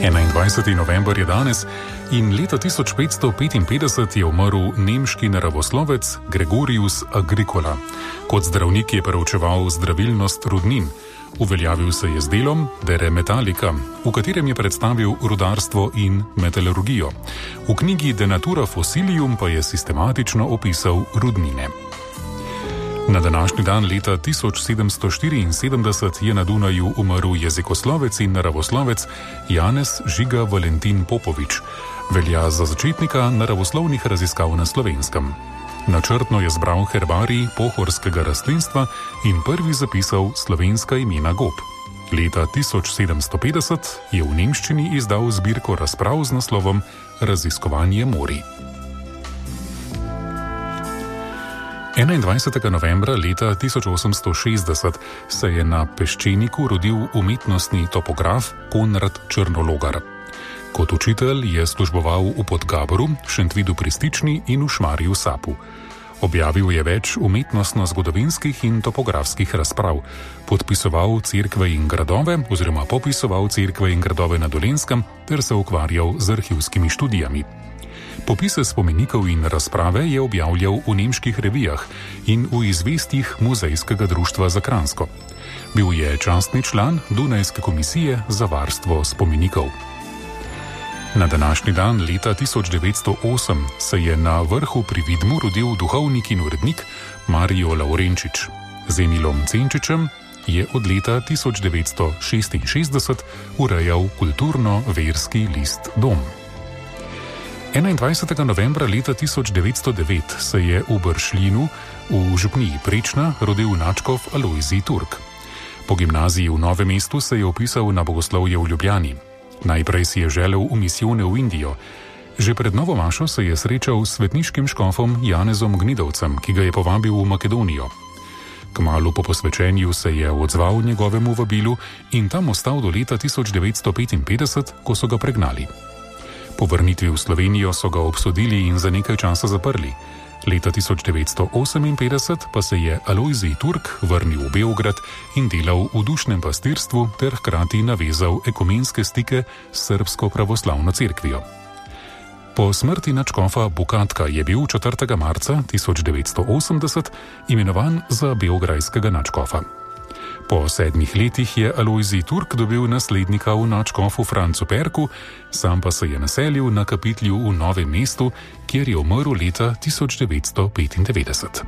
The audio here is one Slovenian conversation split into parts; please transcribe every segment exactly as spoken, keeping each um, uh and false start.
enaindvajseti november je danes in leta tisoč petsto petinpetdeset je umrl nemški naravoslovec Gregorius Agricola. Kot zdravnik je preučeval zdravilnost rudnin. Uveljavil se je z delom De Re Metallica, v katerem je predstavil rudarstvo in metalurgijo. V knjigi De Natura Fossilium pa je sistematično opisal rudnine. Na današnji dan leta tisoč sedemsto štiriinsedemdeset je na Dunaju umrl jezikoslovec in naravoslovec Janez Žiga Valentin Popovič. Velja za začetnika naravoslovnih raziskav na Slovenskem. Načrtno je zbral herbarij pohorskega rastlinstva in prvi zapisal slovenska imena gob. Leta tisoč sedemsto petdeset je v nemščini izdal zbirko razprav z naslovom Raziskovanje morij. enaindvajsetega novembra leta tisoč osemsto šestdeset se je na Peščeniku rodil umetnostni topograf Konrad Črnologar. Kot učitelj je služboval v Podgaboru, Šentvidu pri Stični in v Šmarju Sapu. Objavil je več umetnostno-zgodovinskih in topografskih razprav, podpisoval cerkve in gradove oziroma popisoval cerkve in gradove na Dolenjskem ter se ukvarjal z arhivskimi študijami. Popise spomenikov in razprave je objavljal v nemških revijah in v izvestih Muzejskega društva za Kranjsko. Bil je častni član Dunajske komisije za varstvo spomenikov. Na današnji dan leta tisoč devetsto osem se je na Vrhu pri Vidmu rodil duhovnik in urednik Marijo Lavrenčič. Z Emilom Cenčičem je od leta tisoč devetsto šestinšestdeset urejal kulturno-verski list Dom. enaindvajsetega novembra leta tisoč devetsto devet se je v Bršljinu v župniji Prečna rodil nadškof Alojzij Turk. Po gimnaziji v Novem mestu se je vpisal na bogoslovje v Ljubljani. Najprej si je želel v misijone v Indijo. Že pred Novo mašo se je srečal s svetniškim škofom Janezom Gnidovcem, ki ga je povabil v Makedonijo. Kmalu po posvečenju se je odzval njegovemu vabilu in tam ostal do leta tisoč devetsto petinpetdeset, ko so ga pregnali. Po vrnitvi v Slovenijo so ga obsodili in za nekaj časa zaprli. Leta tisoč devetsto oseminpetdeset pa se je Alojzij Turk vrnil v Beograd in delal v dušnem pastirstvu ter hkrati navezal ekumenske stike s srbsko pravoslavno cerkvijo. Po smrti nadškofa Bukatka je bil četrtega marca tisoč devetsto osemdeset imenovan za beograjskega nadškofa. Po sedmih letih je Alojzij Turk dobil naslednika v nadškofu Francu Perku, sam pa se je naselil na kapitlju v Novem mestu, kjer je umrl leta tisoč devetsto petindevetdeset.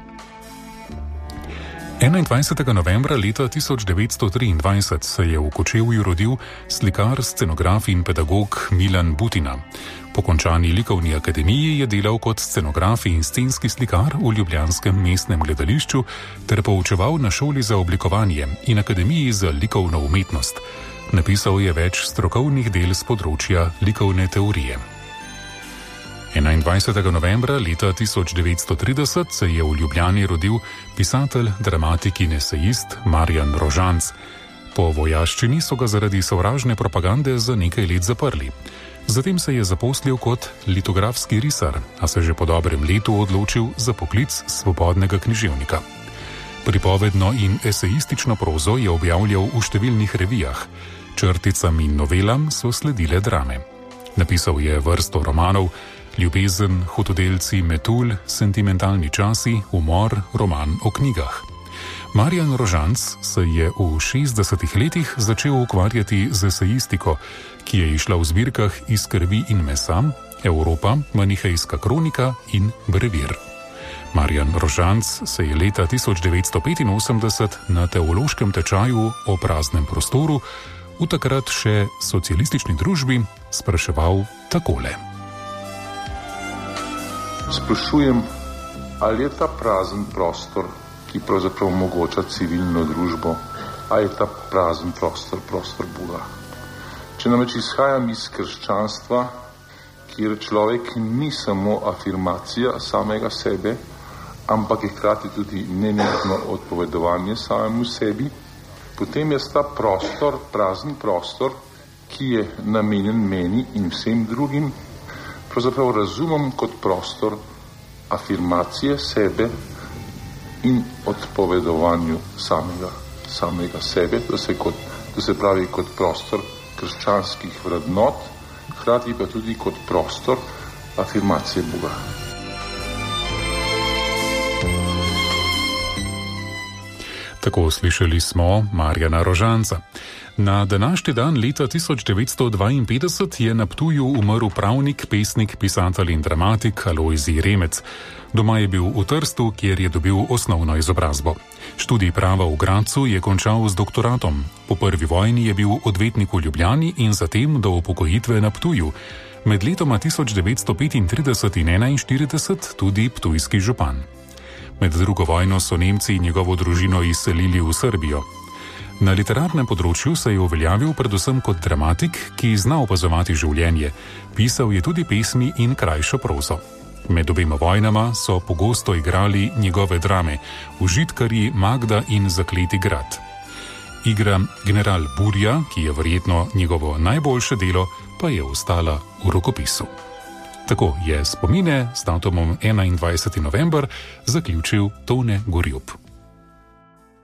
enaindvajsetega novembra leta tisoč devetsto triindvajset se je v Kočevju rodil slikar, scenograf in pedagog Milan Butina. Po končani likovni akademiji je delal kot scenograf in scenski slikar v ljubljanskem mestnem gledališču ter poučeval na šoli za oblikovanje in akademiji za likovno umetnost. Napisal je več strokovnih del z področja likovne teorije. enaindvajsetega novembra leta tisoč devetsto trideset se je v Ljubljani rodil pisatelj, dramatik in esejist Marjan Rožanc. Po vojaščini so ga zaradi sovražne propagande za nekaj let zaprli. Zatem se je zaposlil kot litografski risar, a se že po dobrem letu odločil za poklic svobodnega književnika. Pripovedno in esejistično prozo je objavljal v številnih revijah. Črticam in novelam so sledile drame. Napisal je vrsto romanov: Ljubezen, Hudodelci, Metulj, Sentimentalni časi, Umor, roman o knjigah. Marjan Rožanc se je v šestdesetih letih začel ukvarjati z esejistiko, ki je išla v zbirkah Iz krvi in mesa, Evropa, Manihejska kronika in Brevir. Marjan Rožanc se je leta tisoč devetsto petinosemdeset na teološkem tečaju o praznem prostoru v takrat še socialistični družbi spraševal takole. Sprašujem, ali je ta prazen prostor, ki pravzaprav omogoča civilno družbo, ali je ta prazen prostor prostor Boga. Če namreč izhajam iz krščanstva, kjer človek ni samo afirmacija samega sebe, ampak je hkrati tudi nenehno odpovedovanje samemu sebi, potem je ta prostor, prazen prostor, ki je namenjen meni in vsem drugim, pravzaprav razumem kot prostor afirmacije sebe in odpovedovanju samega, samega sebe, to se, kot, to se pravi kot prostor krščanskih vrednot, hkrati pa tudi kot prostor afirmacije Boga. Tako slišali smo Marjana Rožanca. Na današnji dan leta tisoč devetsto dvainpetdeset je na Ptuju umrl pravnik, pesnik, pisatelj in dramatik Alojzij Remec. Doma je bil v Trstu, kjer je dobil osnovno izobrazbo. Študij prava v Gradcu je končal z doktoratom. Po prvi vojni je bil odvetnik v Ljubljani in zatem do upokojitve na Ptuju. Med letoma tisoč devetsto petintrideset in enainštirideset tudi ptujski župan. Med drugo vojno so Nemci njegovo družino izselili v Srbijo. Na literarnem področju se je uveljavil predvsem kot dramatik, ki zna opazovati življenje. Pisal je tudi pesmi in krajšo prozo. Med obema vojnama so pogosto igrali njegove drame, Užitkarji, Magda in Zakleti grad. Igra General Burja, ki je verjetno njegovo najboljše delo, pa je ostala v rokopisu. Tako je spomine s datumom enaindvajseti november zaključil Tone Gorjup.